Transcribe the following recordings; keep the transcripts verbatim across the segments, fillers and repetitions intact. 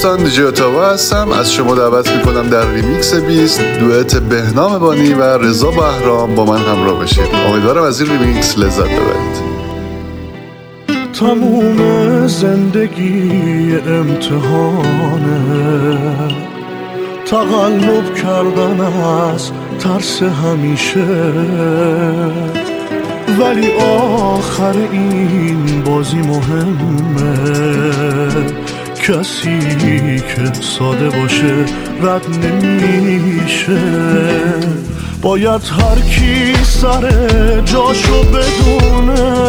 دوستان، دیجی اتاوا هستم. از شما دعوت میکنم در ریمیکس بیست دوئت بهنام بانی و رضا بهرام با من همراه بشید. امیدوارم از این ریمیکس لذت ببرید. تموم زندگی امتحانه، تقلب کردن از ترس همیشه، ولی آخر این بازی مهمه. کسی که ساده باشه رد نمیشه. باید هر کی سر جاشو بدونه،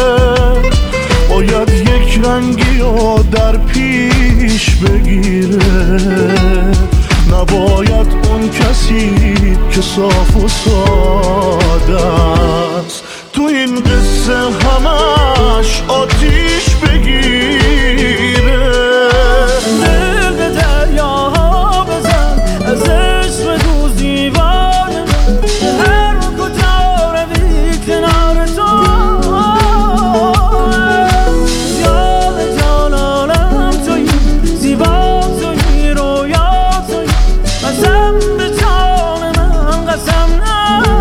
باید یک رنگی رو در پیش بگیره. نباید اون کسی که صاف و ساده است تو این قصه همش آتیش بگیره. دل به دریاها بزن، از عشق دوز دیوانه، هر کجا روی کنار تو. یاد جان عالم تویی، زیبا تویی، رویا تویی، قسم به جان من قسم نه.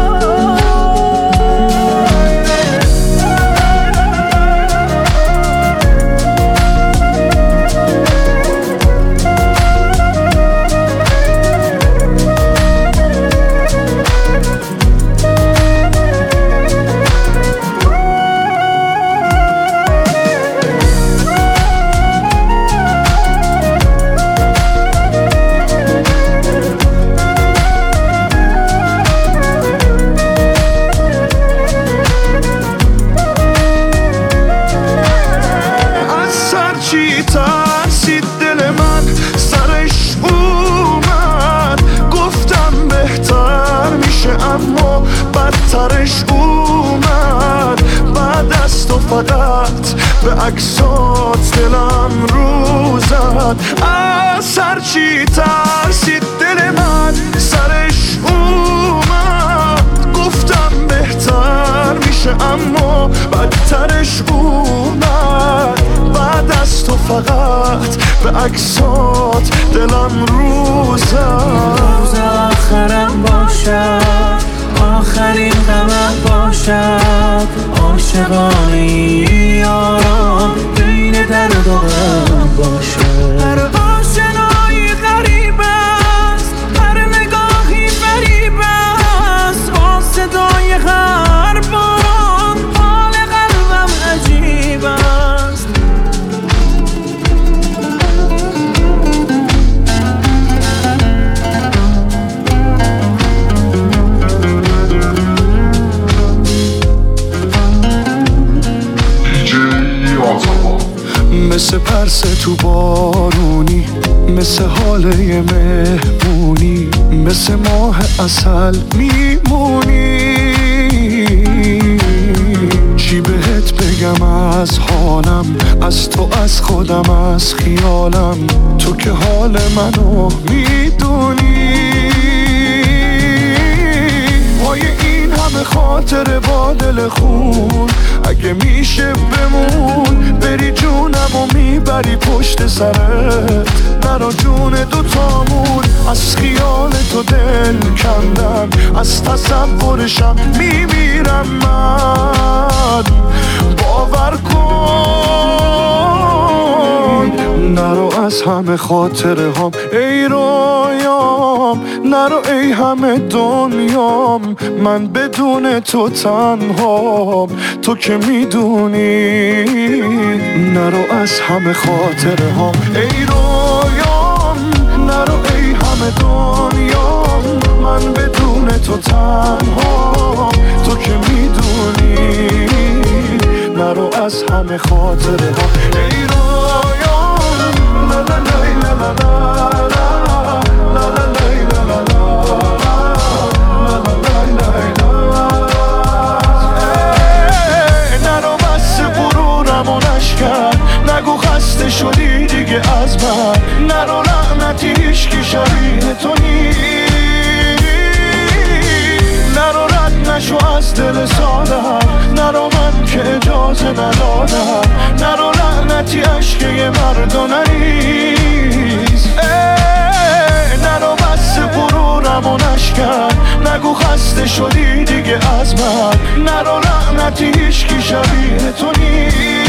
ترسید دل من سرش اومد، گفتم بهتر میشه اما بدترش اومد. بعد از تو فقط به عکسات دلم رو زد. از هرچی ترسید دل من سرش اومد، گفتم بهتر میشه اما بدترش اومد. بعد از تو فقط به عکسات دلم رو زد. روز آخرم باشد، آخرین غمم باشد، عاشقانه یارم بین درد و غم باشد. هر آشنایی غریب است، هر نگاهی فریب است، با صدای هر باران حال قلبم عجیب است. مثل پرسه تو بارونی، مثل حاله مهمونی، مثل ماه عسل میمونی. چی بهت بگم از حالم، از تو، از خودم، از خیالم، تو که حال منو میدونی. پای این همه خاطر با دل خون، اگه میشه بمون بری جونم و میبری پشت سرت. نرا جون دوتامون، از خیال تو دل کندم، از تصورشم میمیرم من. باور کن نرو از همه خاطره هم ای رویام، نرو ای همه دنیام، من بدون تو تنهام، تو که میدونی. نرو از همه خاطره هم ای رویام، نرو ای همه دنیام، من بدون تو تنهام، تو که میدونی. نرو از همه خاطره هم ای رویام. لا لا لا لا لا لا لا لا نگو خسته شدی دیگه از من، نرو لعنتی هیچکی شبیه تو نیست. نرو رد نشو از دل سادم، نرو من که اجازه ندادم، نرو لعنتی عشقه مردانه نیست، نرو بس غرورم و نشکن، نگو خسته شدی دیگه از من، نرو لعنتی هیچکی شبیه تو نیست.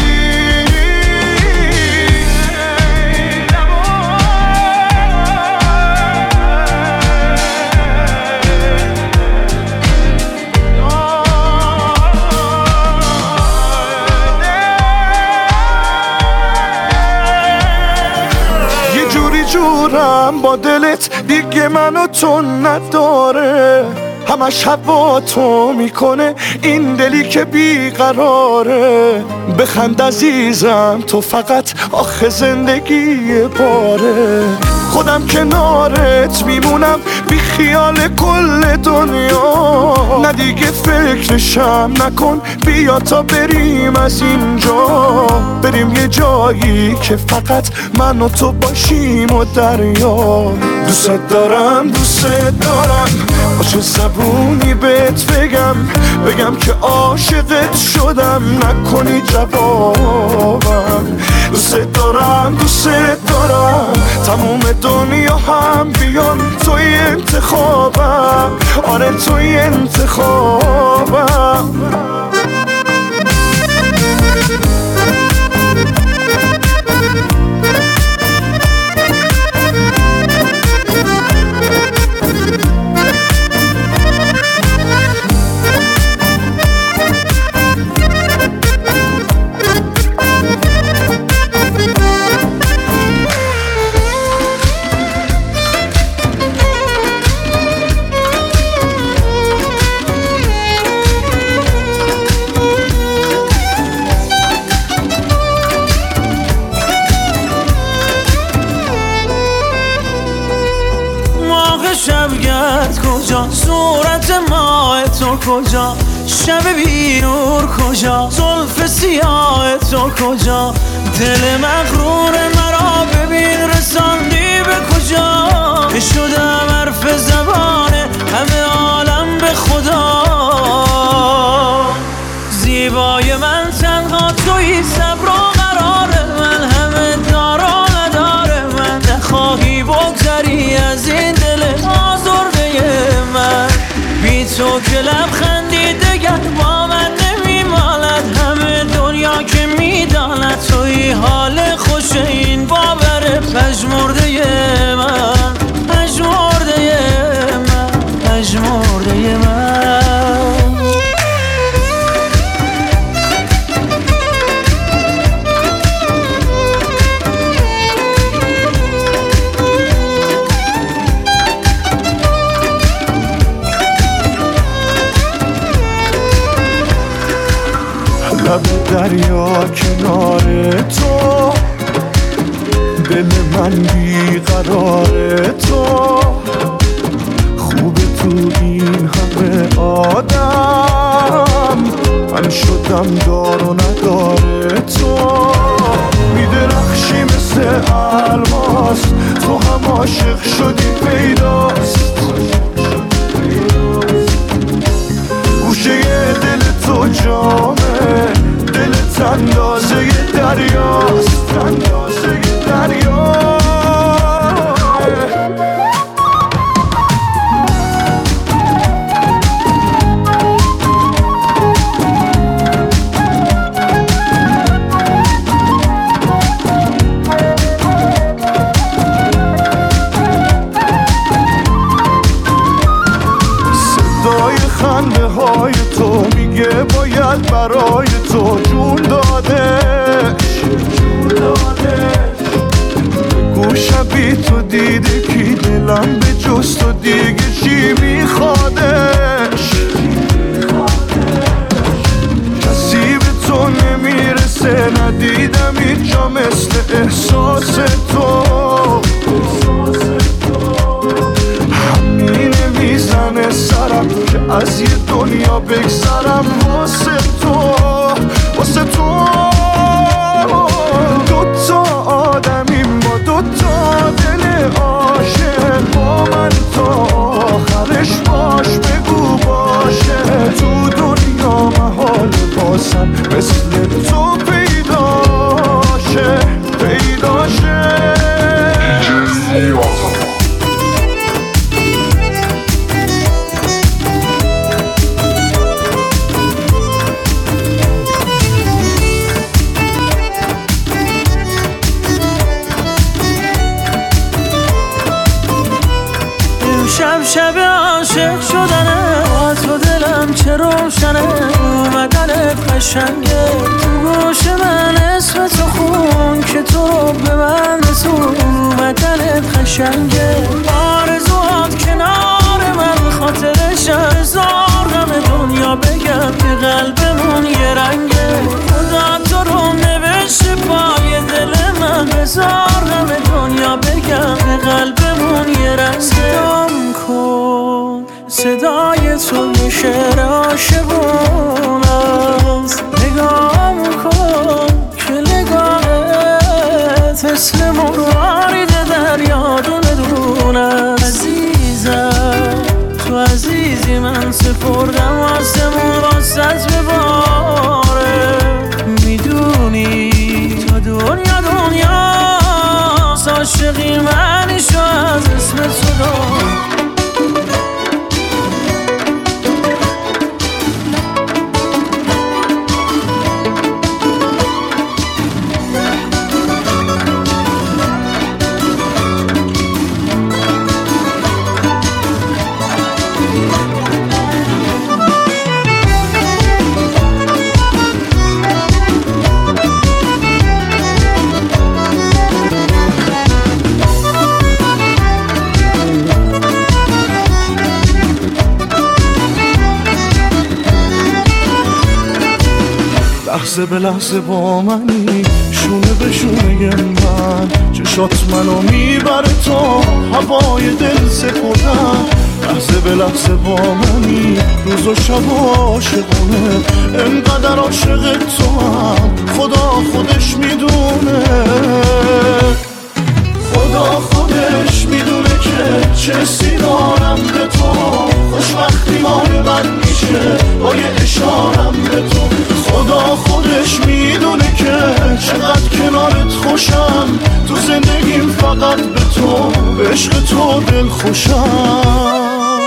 جورم با دلت دیگه منو تو نداره، همش هوا تو میکنه این دلی که بیقراره، بخند عزیزم تو فقط آخه زندگی باره، خودم کنارت میمونم بی خیال کل دنیا، نه دیگه فکرشم نکن بیا تا بریم از اینجا، بریم یه جایی که فقط من و تو باشیم و دریا. دوست دارم دوست دارم با چه زبونی بهت بگم، بگم که عاشقت شدم نکنی جوابم، دوست دارم دوست دارم تموم دنیا هم بیان توی انتخابم، آره توی انتخابم. شبگرد کجا، صورت ماه تو کجا، شب بیرور کجا، زلف سیاه تو کجا، دل مغرور مرا ببین رساندی به کجا، شدم حرف زبان همه عالم به خدا، زیبای من تنها توی صبر و قرار من، همه دار و ندار من، نخواهی بگذری از این دل آزرده من، بی تو که لبخندی دگر با من نمیمالد، همه دنیا که میداند توی حال خوش این باور پژمرده من، پژمرده من، پژمرده من. لب دریا کنار تو، دل من بیقرار تو، خوب تو این همه آدم، من شدم دار و نداره تو، میدرخشی مثل الماس، تو هم عاشق شدی پیداست، گوشه دل تو جامه، دلت اندازه دریاست، اندازه دریا. صدای خنده های تو میگه باید برای تو جون دادش، گوشم بی تو دیده کی دلم به جز تو دیگه چی میخوادش، کسی به تو نمیرسه ندیدم اینجا مثل احساس تو، همینه میزنه سرم که از یه دنیا بگذرم واسه تو، واسه تو. دوتا آدمیم با دوتا دل عاشق، با من تا آخرش باش بگو باشه، امشب شب عاشق شدنه، با تو دلم چه روشنه، اومدنت قشنگه، تو گوش من اسم تو خون که تو رو به من رسون، اومدنت قشنگه، آرزوات کنار من خاطرش هزار غم دنیا بگم که قلبمون یه رنگه، خدا تو رو نوشته پای دل من، بزار غم دنیا بگم که قلبمون یه رنگه. صدام کن صدای تو یه شعر عاشقون است، نگام کن که نگاهت مثل مروارید دریا دونه دونه. عزیزم تو عزیزی من سپردم آسمون راست بباره، میدونی تا دنیا دنیا عاشقی منیشو از اسم تو دار. لحظه به لحظه با منی، شونه به شونه من، چشات منو میبره تا هوای دل سپردم. لحظه به لحظه با منی، روز و شب و عاشقونه، انقدر عاشق تو هم خدا خودش میدونه، خدا خودش میدونه که چه حسی دارم به تو، خوشبختی مال من میشه با یه اشارم به تو، خدا خودش میدونه که چقدر کنارت خوشم، تو زندگیم فقط به تو، به عشق تو دل خوشم.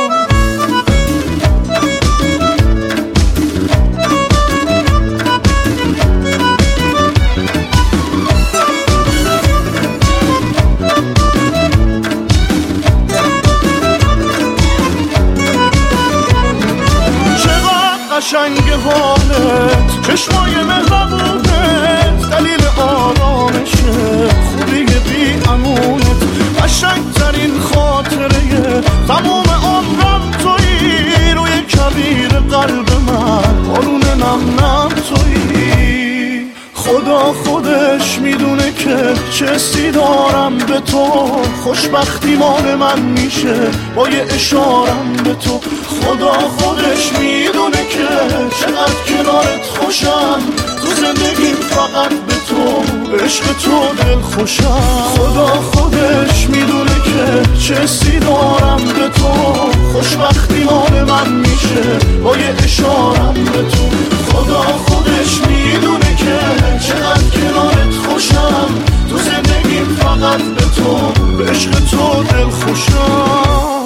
قشنگ حالت، چشمای مهربونت، دلیل آرامشه، خوبی بی امونت، قشنگ ترین خاطره تمام عمرم تویی، روی کبیر قلب من بارون نم نم تویی، خدا خودش میدونه که چه حسی دارم به تو، خوشبختی مال من میشه با یه اشارم به تو، خدا خودش میدونه که چقدر کنارت خوشم، تو زندگیم فقط به تو، به عشق تو دل خوشم. خدا خودش میدونه که چه حسی دارم به تو، خوشبختی مال من میشه با یه اشارم به تو، خدا خودش میدونه که چقدر کنارت خوشم، تو زندگیم فقط به تو، به عشق تو دل خوشم.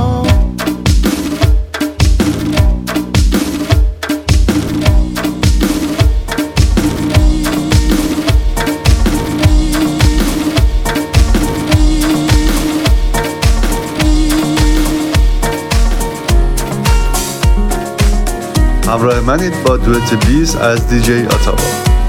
همراه منید با دوئت بیز از دیجی آتابا.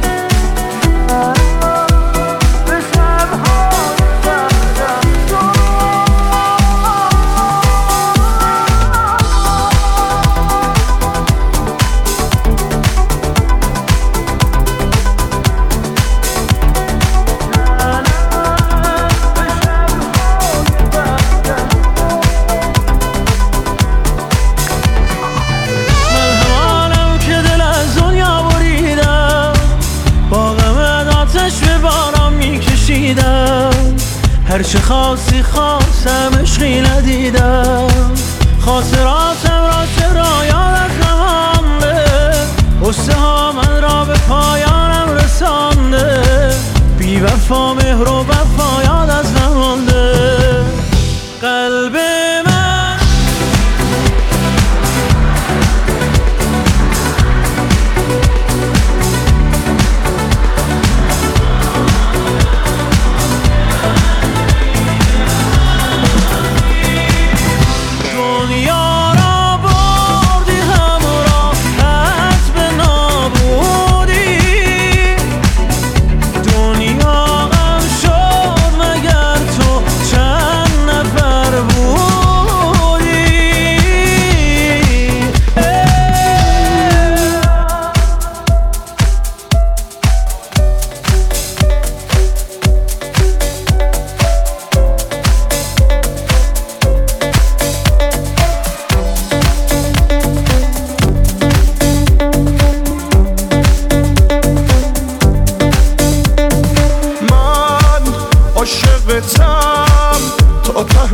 هر چه خاصی خواستم عشقی ندیدم، خاطراتم را چرا یادت نمانده، غصه ها من را به پایانم رسانده، بی وفا مهر و وفا یاد از نمانده. قلب من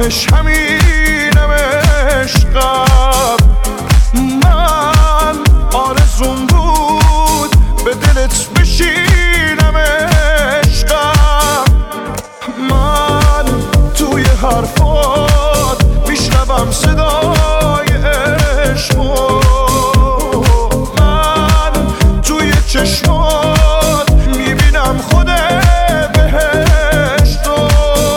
راهش همینم عشقم. من آرزون بود به دلت بشینم عشقم. من توی حرفات میشنوم صدای عشقو، من توی چشمات میبینم خود بهشتو.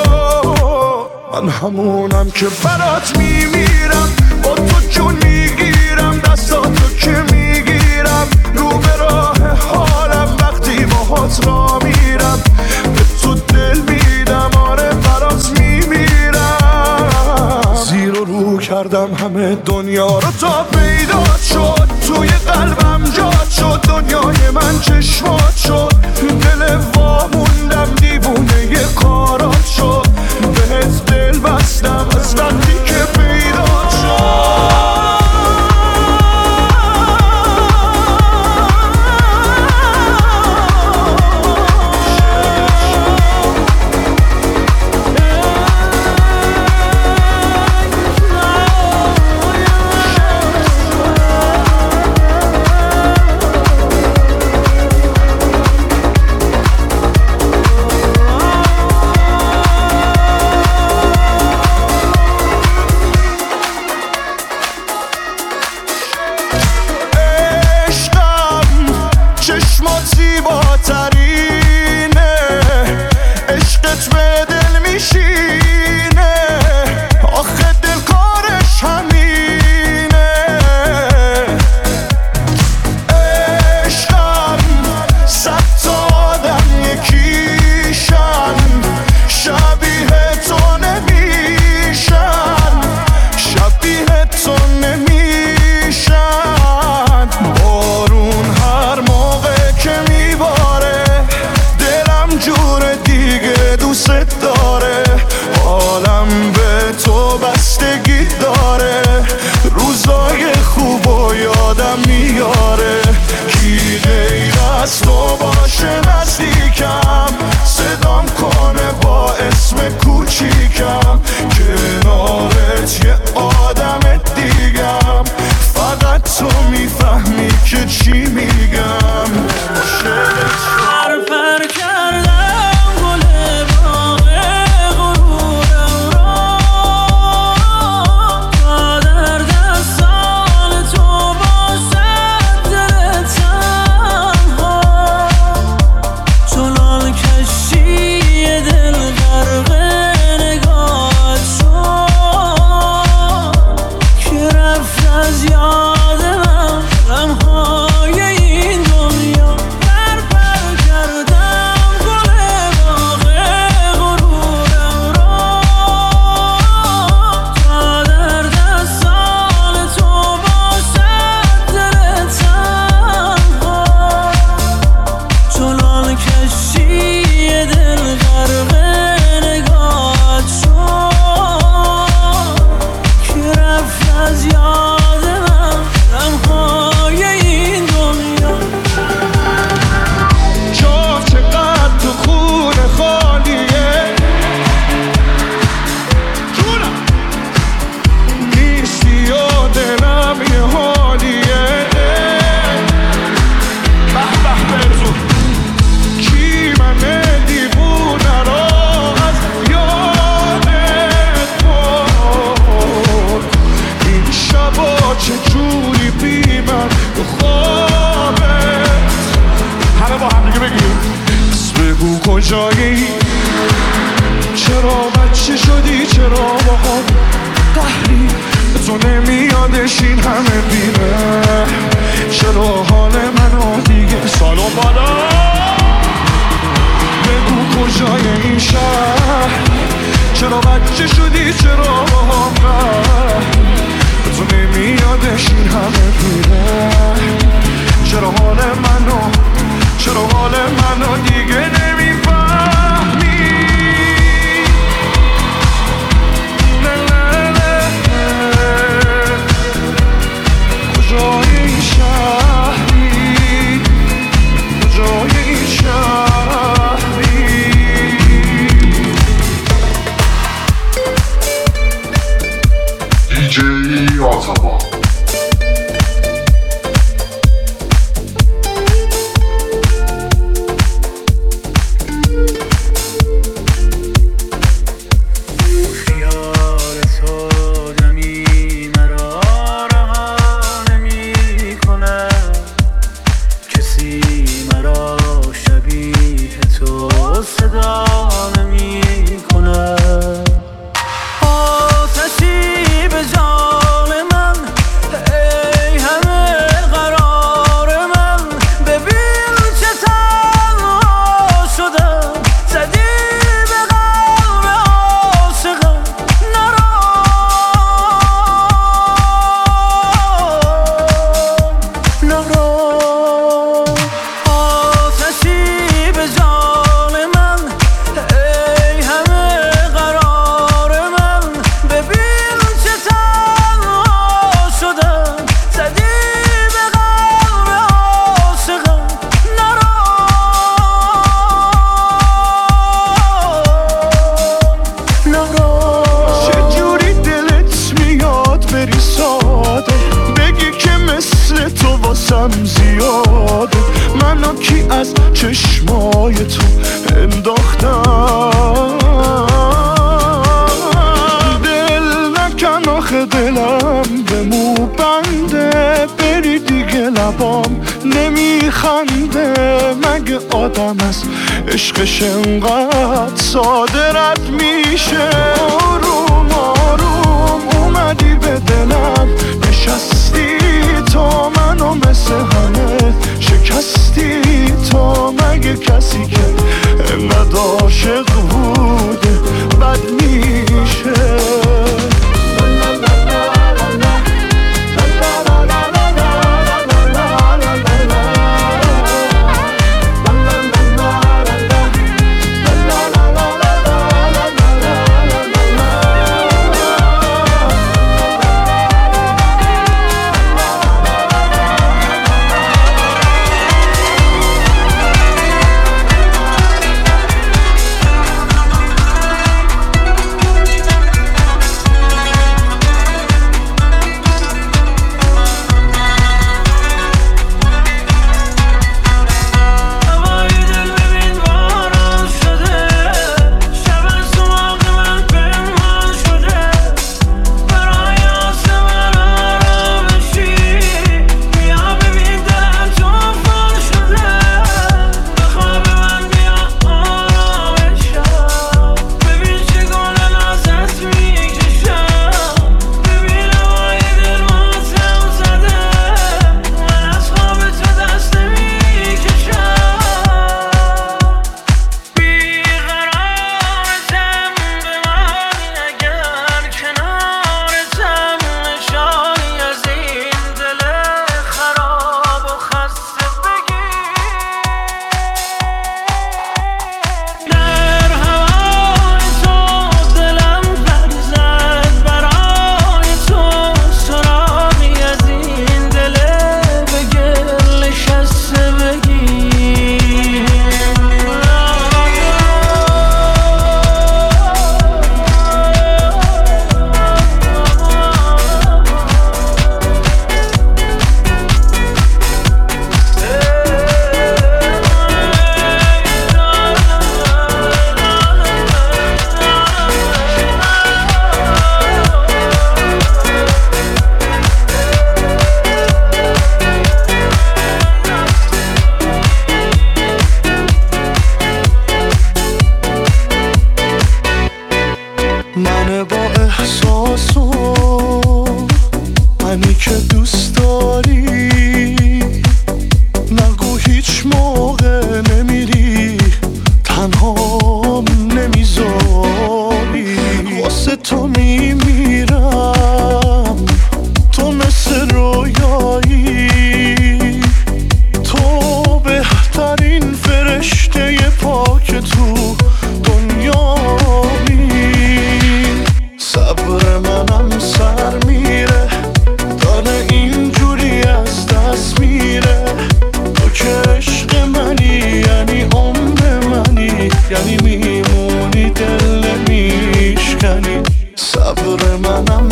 من همونم که برات میمیرم، با تو جون میگیرم، دستاتو که میگیرم، رو به راه حالم وقتی باهات را میرم، به تو دل میدم، آره برات میمیرم. زیر و رو کردم همه دنیا رو تا پیدا شد، توی قلبم جات شد، دنیای من چشمات شد، دل واموندم دیوونه ی کارات شد، بهت دل بستم از وقتی که پیدا شد. چشمات زیباترینه، عشقت به دل میشینه، آخه دل کارش همینه. عشقم صد تا آدم یکیشن، شبیه تو نمیشن، شبیه تو نمیشن. بارون هر موقع که میباره دلم جور دیگه دوست داره، حالم به تو بستگی داره، روزای خوب و یادم میاره. کی غیر از تو باشه نزدیکم، صدام کنه با اسم کوچیکم، کنارت یه آدم دیگم، فقط تو میفهمی که چی میگم. پر پر کردم گل باغ غرورم را، تا در دستان تو باشد دل تنها، چنان کشتی دل غرق نگاهت شد، که رفت از یاد من غمهای این دنیا. پر پر کردم گل باغ غرورم را، تا در دستان تو باشد دل تنها، چنان کشتی دل غرق نگاهت شد، که رفت از یاد من غمهای این دنیا. جا چقدر تو خونه خالیه، جونم نیستی و دلم یه حالیه. به به برزو کی من دیوونه را از یادت برد، این شبا چجوری بی من تو خوابت. همه با هم دیگه بگیم بس بگو کجایی، چرا بچه شدی، چرا با هم قهری، تو نمیادش این همه بیره، چرا حال منو دیگه سالون بالا. بگو کجای این شهر، چرا بچه شدی، چرا با هم قهر، تو نمیادش این همه بیره، چرا حال منو، چرا حال منو دیگه نمیفهمی. نه نه نه کجای این شهری، کجای این شهری. دیجی آتابا. زیاده منو کی از چشمای تو انداختم دل نکن آخه دلم به مو بنده بری دیگه لبام نمیخنده مگه آدم از عشقش انقدر ساده رد میشه آروم آروم اومدی به دلم نشستی تا منو مثل همه شکستی تا مگه کسی که انقدر عاشق بوده بد میشه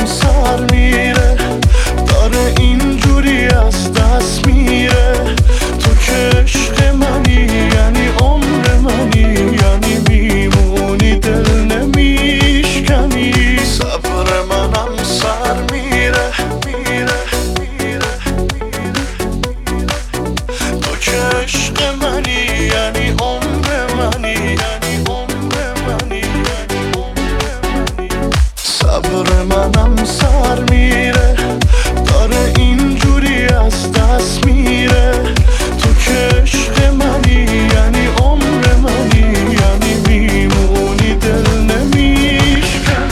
سر میره، داره اینجوری از دست میره. تو که عشق منی یعنی عمر منی، یعنی میمونی دل نمیشکنی. صبر منم سر میره میره میره میره. تو که عشق منی یعنی عمر منی، یعنی عمر منی، یعنی عمر منی. صبر منم سر میره، داره اینجوری از دست میره. تو که عشق منی یعنی عمر منی، یعنی میمونی دل نمیشکنی.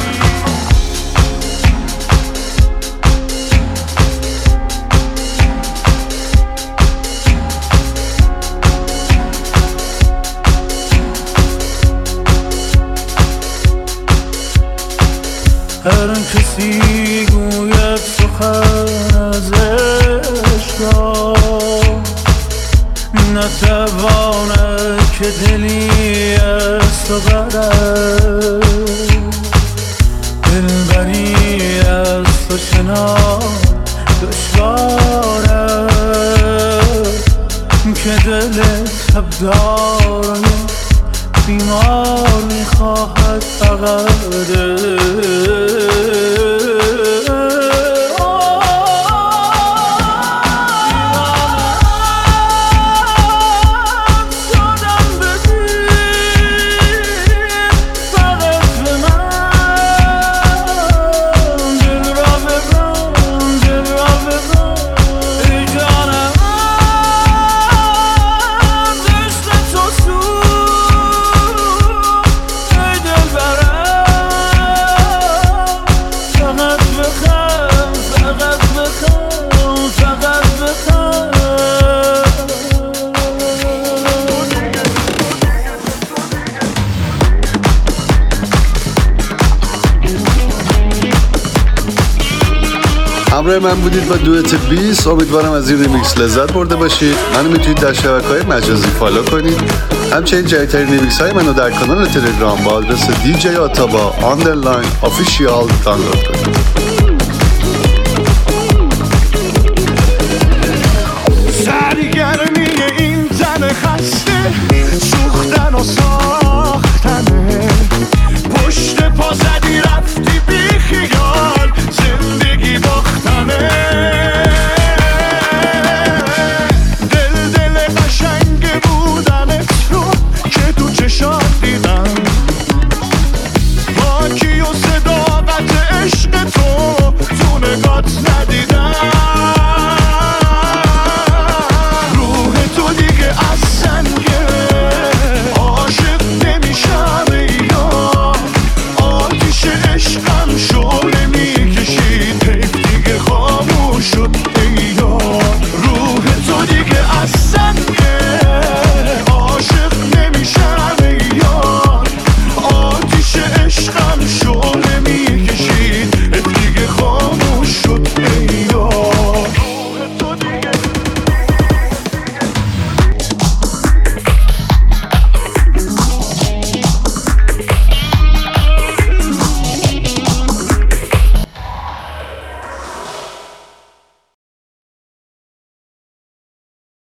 هر کسی گوید سخن از عشق را، نتواند که دلی از تو برد. دلبری از تو چنان دشوار است که دل تبدار بیمار میخواهد فقط. همراه من بودید با دوئت بیست. امیدوارم از این ریمیکس لذت برده باشید. منو میتونید در شبکه‌های مجازی فالو کنید. همچنین جدیدترین ریمیکس های منو در کانال تلگرام با آدرس دی جی آتابا آندرلاین آفیشیال دانلود کنید.